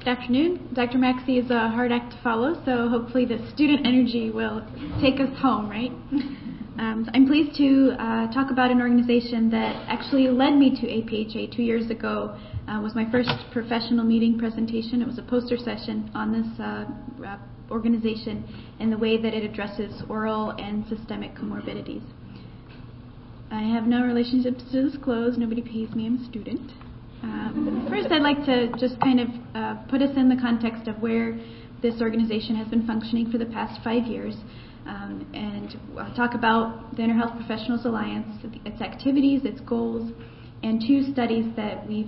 Good afternoon. Dr. Maxey is a hard act to follow, so hopefully the student energy will take us home, right? I'm pleased to talk about an organization that actually led me to APHA 2 years ago. Was my first professional meeting presentation. It was a poster session on this organization and the way that it addresses oral and systemic comorbidities. I have no relationships to disclose. Nobody pays me. I'm a student. First, I'd like to just kind of put us in the context of where this organization has been functioning for the past 5 years, and talk about the InterHealth Professionals Alliance, its activities, its goals, and 2 studies that we've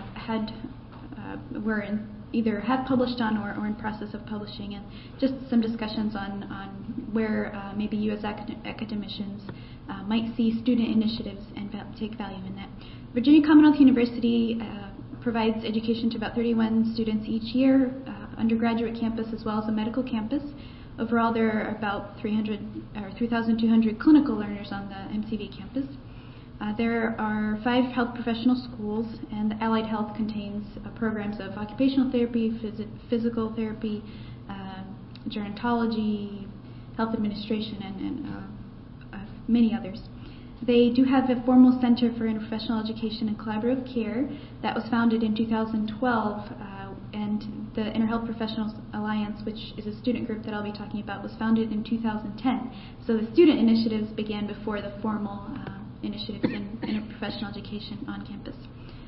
either have published on or in process of publishing, and just some discussions on where maybe you as academicians might see student initiatives and take value in that. Virginia Commonwealth University provides education to about 31 students each year, undergraduate campus as well as a medical campus. Overall, there are about 3,200 clinical learners on the MCV campus. There are 5 health professional schools, and Allied Health contains programs of occupational therapy, physical therapy, gerontology, health administration, and many others. They do have a formal Center for Interprofessional Education and Collaborative Care that was founded in 2012, and the InterHealth Professionals Alliance, which is a student group that I'll be talking about, was founded in 2010. So the student initiatives began before the formal initiatives in interprofessional education on campus.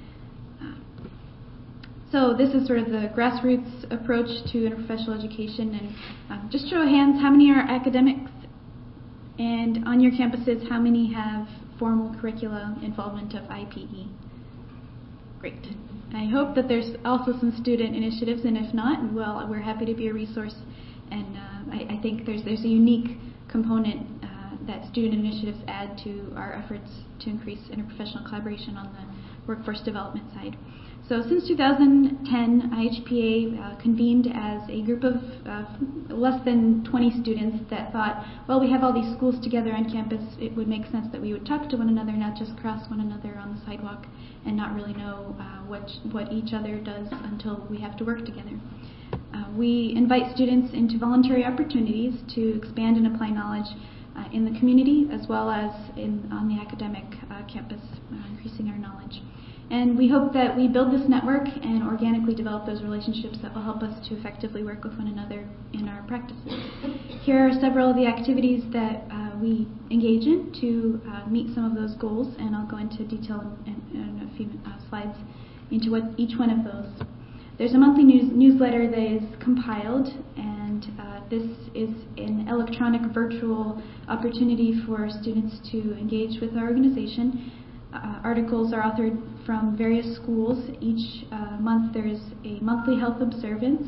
So this is sort of the grassroots approach to interprofessional education, and just show of hands, how many are academics? And on your campuses, how many have formal curricula involvement of IPE? Great. I hope that there's also some student initiatives, and if not, well, we're happy to be a resource. And I think there's a unique component that student initiatives add to our efforts to increase interprofessional collaboration on the workforce development side. So since 2010, IHPA convened as a group of less than 20 students that thought, well, we have all these schools together on campus, it would make sense that we would talk to one another, not just cross one another on the sidewalk and not really know what each other does until we have to work together. We invite students into voluntary opportunities to expand and apply knowledge in the community as well as on the academic campus, increasing our knowledge. And we hope that we build this network and organically develop those relationships that will help us to effectively work with one another in our practices. Here are several of the activities that we engage in to meet some of those goals, and I'll go into detail in a few slides into what each one of those. There's a monthly newsletter that is compiled, and this is an electronic virtual opportunity for students to engage with our organization. Articles are authored from various schools. Each month there's a monthly health observance.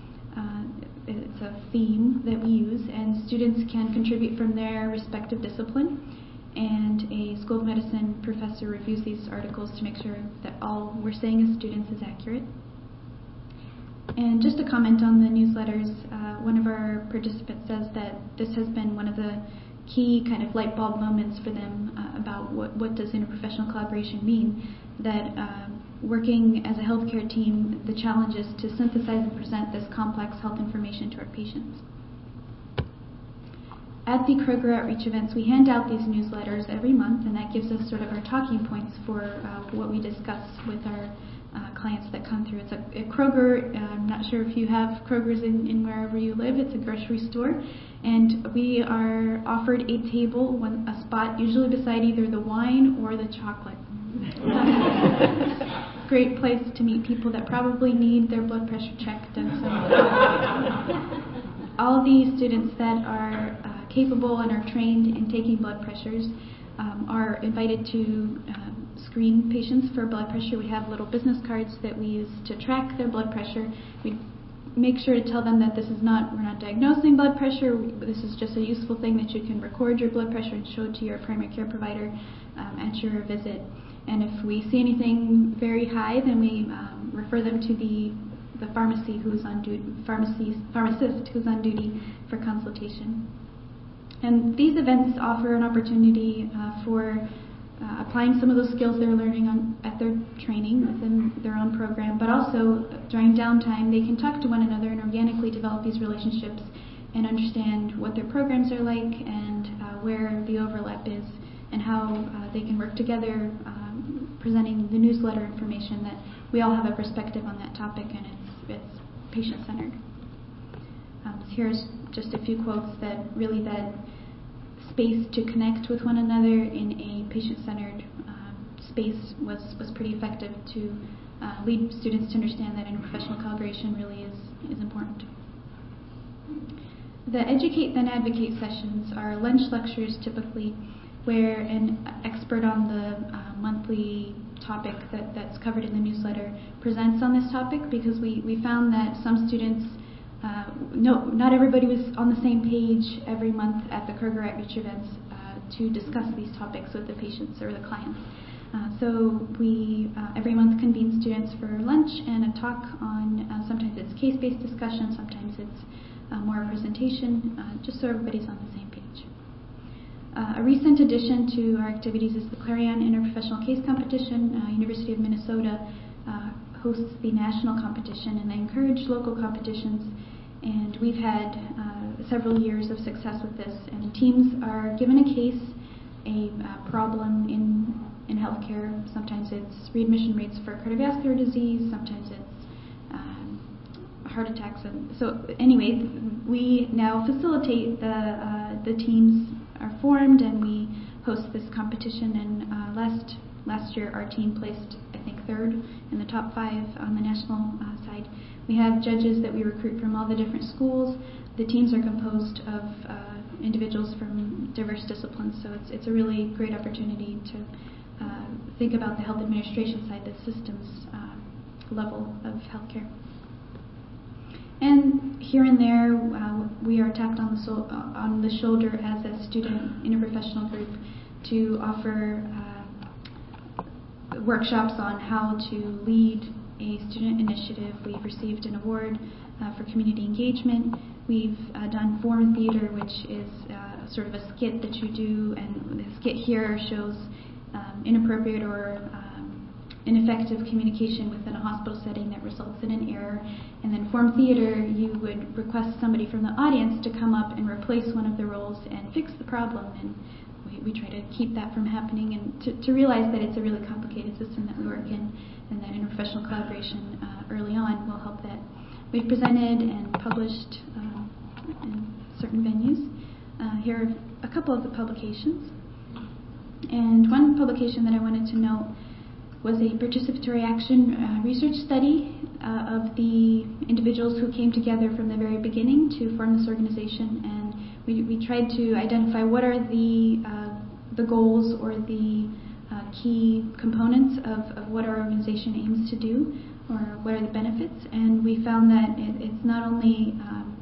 It's a theme that we use, and students can contribute from their respective discipline. And a School of Medicine professor reviews these articles to make sure that all we're saying as students is accurate. And just to comment on the newsletters, one of our participants says that this has been one of the key kind of light bulb moments for them about what does interprofessional collaboration mean, that working as a healthcare team, the challenge is to synthesize and present this complex health information to our patients. At the Kroger Outreach events, we hand out these newsletters every month, and that gives us sort of our talking points for what we discuss with our clients that come through. It's a Kroger, I'm not sure if you have Kroger's in wherever you live, it's a grocery store, and we are offered a table, a spot usually beside either the wine or the chocolate. Great place to meet people that probably need their blood pressure checked. And so all the students that are capable and are trained in taking blood pressures are invited to screen patients for blood pressure. We have little business cards that we use to track their blood pressure. We make sure to tell them that we're not diagnosing blood pressure. This is just a useful thing that you can record your blood pressure and show to your primary care provider at your visit. And if we see anything very high, then we refer them to the pharmacy who's on duty, pharmacist who's on duty for consultation. And these events offer an opportunity for applying some of those skills they're learning at their training within their own program, but also during downtime they can talk to one another and organically develop these relationships and understand what their programs are like and where the overlap is and how they can work together, presenting the newsletter information that we all have a perspective on that topic, and it's patient-centered. Here's just a few quotes that really that space to connect with one another in a patient-centered space was pretty effective to lead students to understand that interprofessional collaboration really is important. The Educate Then Advocate sessions are lunch lectures typically where an expert on the monthly topic that's covered in the newsletter presents on this topic, because we found that some students, not everybody was on the same page every month at the Kruger Outreach events to discuss these topics with the patients or the clients. So we every month convene students for lunch and a talk on, sometimes it's case-based discussion, sometimes it's more a presentation, just so everybody's on the same page. A recent addition to our activities is the Clarion Interprofessional Case Competition. University of Minnesota hosts the national competition, and they encourage local competitions, and we've had several years of success with this. And teams are given a case, a problem in healthcare. Sometimes it's readmission rates for cardiovascular disease, sometimes it's heart attacks. And so anyway, we now facilitate the teams are formed and we host this competition, and last year our team placed, I think, third in the top 5 on the national side. We have judges that we recruit from all the different schools. The teams are composed of individuals from diverse disciplines, so it's a really great opportunity to think about the health administration side, the systems level of healthcare. And here and there, we are tapped on the shoulder as a student interprofessional group to offer workshops on how to lead a student initiative. We've received an award for community engagement. We've done forum theater, which is sort of a skit that you do, and the skit here shows inappropriate or ineffective communication within a hospital setting that results in an error. And then forum theater, you would request somebody from the audience to come up and replace one of the roles and fix the problem. And we try to keep that from happening, and to realize that it's a really complicated system that we work in, and that interprofessional collaboration early on will help that. We've presented and published in certain venues. Here are a couple of the publications. And one publication that I wanted to note was a participatory action research study of the individuals who came together from the very beginning to form this organization, and we tried to identify what are the goals or the key components of what our organization aims to do, or what are the benefits. And we found that it's not only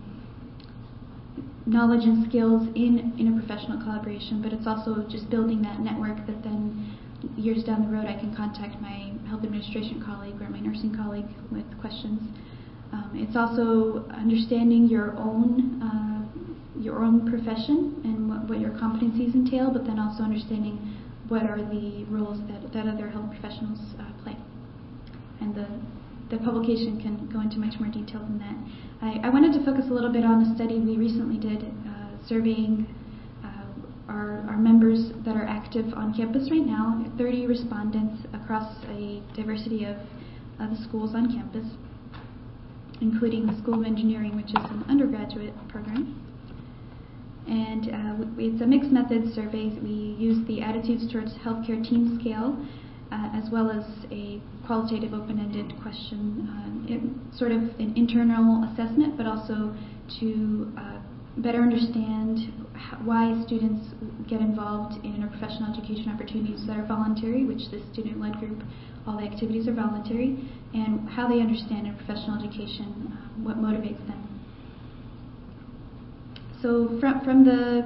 knowledge and skills in interprofessional collaboration, but it's also just building that network that then years down the road I can contact my health administration colleague or my nursing colleague with questions. It's also understanding your own profession and what your competencies entail, but then also understanding what are the roles that other health professionals play. And the publication can go into much more detail than that. I wanted to focus a little bit on a study we recently did, surveying our members that are active on campus right now, 30 respondents across a diversity of the schools on campus, including the School of Engineering, which is an undergraduate program. And it's a mixed method survey. We use the Attitudes Towards Healthcare Team Scale, as well as a qualitative open-ended question, sort of an internal assessment, but also to better understand why students get involved in interprofessional education opportunities that are voluntary, which the student-led group, all the activities are voluntary, and how they understand interprofessional education, what motivates them. So from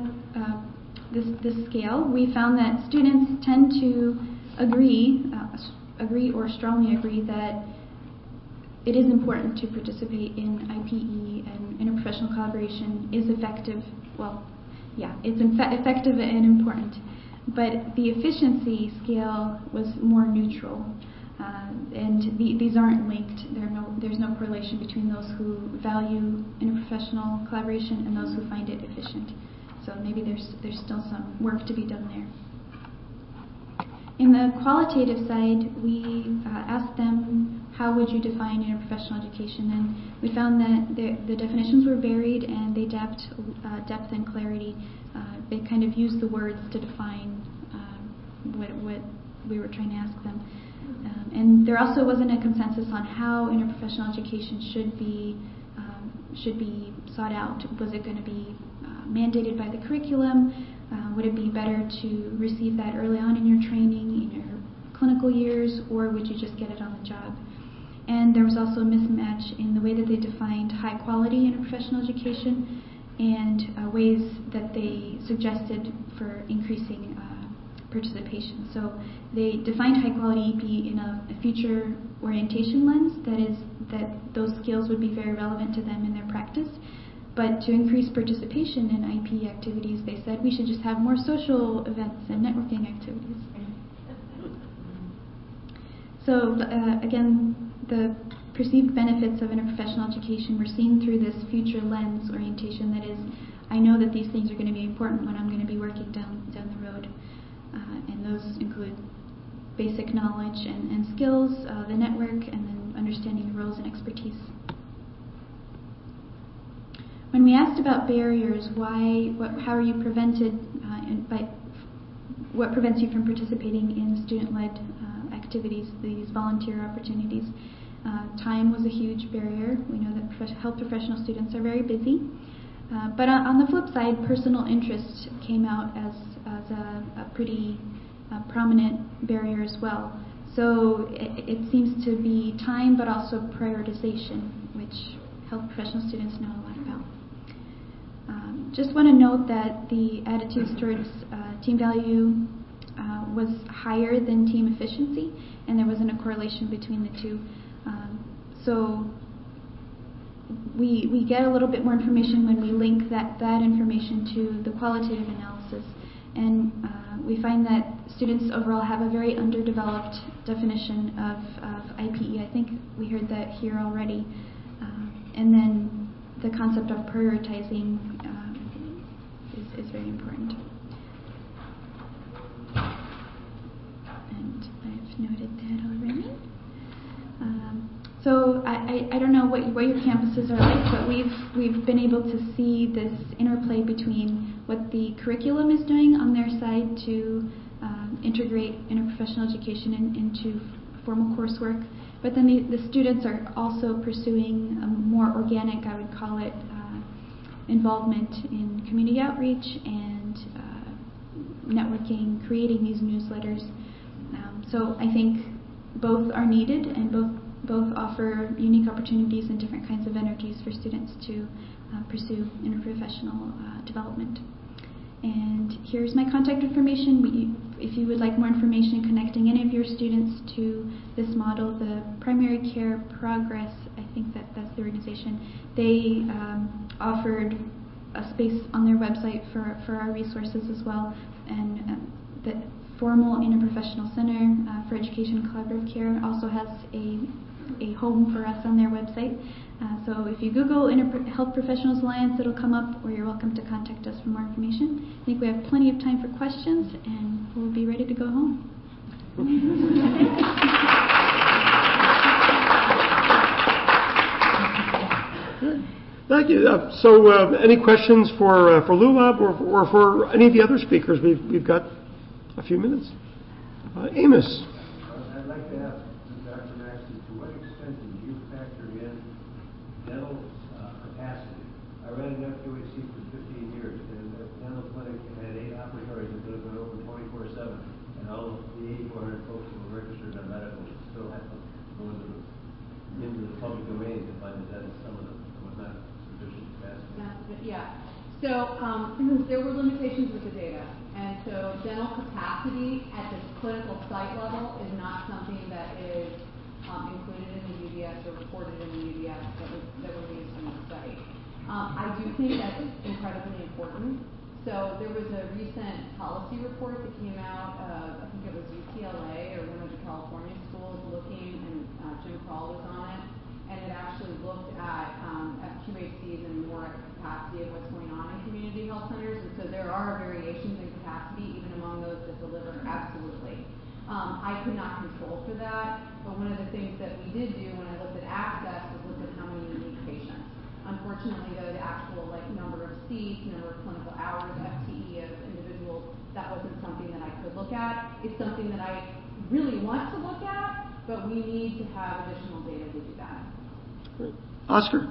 this scale, we found that students tend to agree or strongly agree that it is important to participate in IPE, and interprofessional collaboration is effective. Well, yeah, it's effective and important. but the efficiency scale was more neutral. And these aren't linked. There's no correlation between those who value interprofessional collaboration and those who find it efficient. So maybe there's still some work to be done there. In the qualitative side, we asked them, how would you define interprofessional education? And we found that the definitions were varied and they depth and clarity. They kind of used the words to define what we were trying to ask them. And there also wasn't a consensus on how interprofessional education should be sought out. Was it going to be mandated by the curriculum? Would it be better to receive that early on in your training, in your clinical years, or would you just get it on the job? And there was also a mismatch in the way that they defined high quality interprofessional education and ways that they suggested for increasing participation. So they defined high quality EP in a future orientation lens, that is, that those skills would be very relevant to them in their practice. But to increase participation in IP activities, they said we should just have more social events and networking activities. So again, the perceived benefits of interprofessional education were seen through this future lens orientation. That is, I know that these things are going to be important when I'm going to be working down the road. And those include basic knowledge and skills, the network, and then understanding the roles and expertise. When we asked about barriers, how are you prevented, what prevents you from participating in student-led activities, these volunteer opportunities, time was a huge barrier. We know that health professional students are very busy. But on the flip side, personal interest came out as a pretty prominent barrier as well. So it seems to be time, but also prioritization, which health professional students know a lot about. Just want to note that the attitudes towards team value was higher than team efficiency, and there wasn't a correlation between the two. So we get a little bit more information when we link that information to the qualitative analysis. And we find that students overall have a very underdeveloped definition of IPE. I think we heard that here already. And then the concept of prioritizing is very important. And I've noted that already. So I don't know what your campuses are like, but we've been able to see this interplay between what the curriculum is doing on their side to integrate interprofessional education into formal coursework, but then the students are also pursuing a more organic, I would call it, involvement in community outreach and networking, creating these newsletters. So I think both are needed, and both offer unique opportunities and different kinds of energies for students to pursue interprofessional development. And here's my contact information. If you would like more information connecting any of your students to this model, the Primary Care Progress, I think that's the organization, they offered a space on their website for our resources as well. And the Formal Interprofessional Center for Education and Collaborative Care also has a home for us on their website. So if you Google Health Professionals Alliance, it'll come up, or you're welcome to contact us for more information. I think we have plenty of time for questions, and we'll be ready to go home. Thank you. So any questions for Lulab or for any of the other speakers? We've got a few minutes. Amos. I'd like to ask Dr. Maxey, to what extent did you factor in dental capacity? I ran an FQHC for 15 years, and the dental clinic had 8 operatories that could have been open 24/7, and all of the 8,400 folks who were registered on medical still had to go into the public domain to find the dentist. Some of them was not sufficient capacity. Yeah. So there were limitations with the data, and so dental capacity at the clinical site level is not something that is included in the UBS or reported in the UBS that were used in the study. I do think that's incredibly important. So there was a recent policy report that came out of, I think it was UCLA or one of the California schools looking, and Jim Kroll was on it, and it actually looked at FQHCs and more at capacity of what's going on in community health centers, and so there are variations in capacity even among those that deliver, absolutely. I could not control for that, but one of the things that we did do when I looked at access was look at how many unique patients. Unfortunately, though, the actual number of seats, number of clinical hours, FTE of individuals, that wasn't something that I could look at. It's something that I really want to look at, but we need to have additional data to do that. Great. Oscar.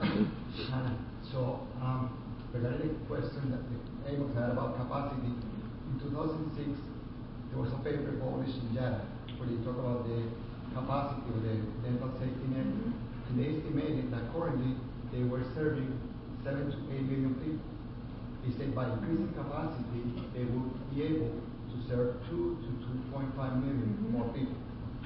So, regarding the question that Amos had about capacity, in 2006, there was a paper published in JADA where they talk about the capacity of the dental safety net, and they estimated that currently they were serving 7 to 8 million people. They said by increasing capacity, they will be able to serve 2 to 2.5 million more people.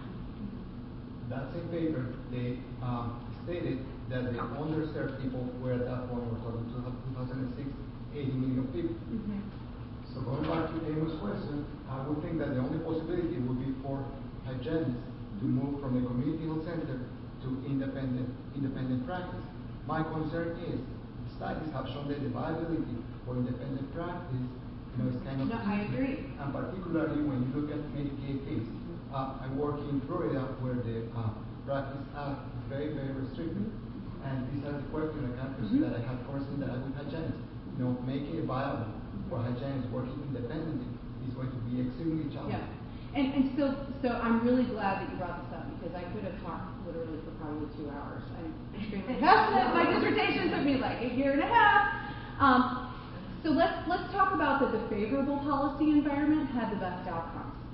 That same paper, they stated that the underserved people were at that point, we're talking 2006, 80 million people. So going back to Amos' question, I would think that the only possibility would be for hygienists to move from the community health center to independent practice. My concern is studies have shown that the viability for independent practice, is kind of I agree. And particularly when you look at Medicaid fees. I work in Florida where the Practice Act is very, very restrictive. And these are the questions I can't pursue that I have personally that I would hygienists. Making it viable for hygienists working independently is going to be extremely challenging. Yeah. And so I'm really glad that you brought this up because I could have talked literally for probably 2 hours. I'm extremely passionate. My dissertation took me like a year and a half. So let's talk about that the favorable policy environment had the best outcomes.